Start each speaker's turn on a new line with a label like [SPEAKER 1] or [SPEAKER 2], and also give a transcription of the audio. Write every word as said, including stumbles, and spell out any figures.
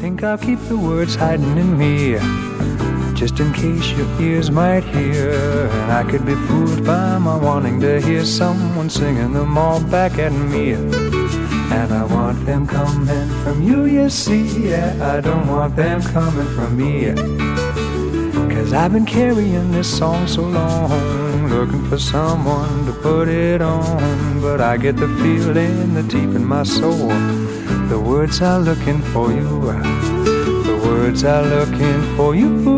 [SPEAKER 1] think I'll keep the words hiding in me, just in case your ears might hear. And I could be fooled by my wanting to hear someone singing them all back at me. And I want them coming from you, you see. Yeah, I don't want them coming from me, 'cause I've been carrying this song so long, looking for someone to put it on. But I get the feeling that deep in my soul, the words are looking for you, the words are looking for you.